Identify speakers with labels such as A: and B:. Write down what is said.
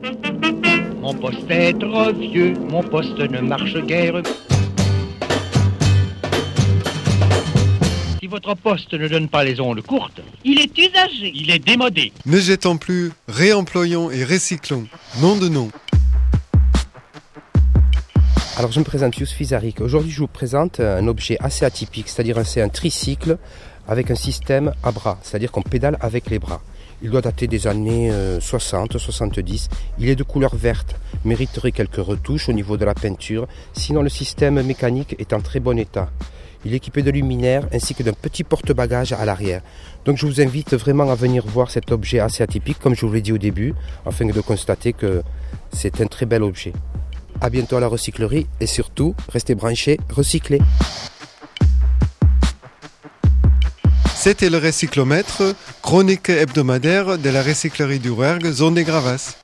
A: Mon poste est trop vieux, mon poste ne marche guère. Si votre poste ne donne pas les ondes courtes,
B: il est usagé.
A: il est démodé.
C: Ne jetons plus, réemployons et recyclons. Nom de nom.
D: Alors je me présente Youssef Fizarik. Aujourd'hui je vous présente un objet assez atypique, c'est-à-dire c'est un tricycle avec un système à bras, c'est-à-dire qu'on pédale avec les bras. Il doit dater des années 60-70. Il est de couleur verte, mériterait quelques retouches au niveau de la peinture, sinon le système mécanique est en très bon état. Il est équipé de luminaires ainsi que d'un petit porte-bagages à l'arrière. Donc je vous invite vraiment à venir voir cet objet assez atypique, comme je vous l'ai dit au début, afin de constater que c'est un très bel objet. A bientôt à la recyclerie et surtout, restez branchés, recyclez.
C: C'était le Recyclomètre, chronique hebdomadaire de la recyclerie du Rouergue, zone des Gravas.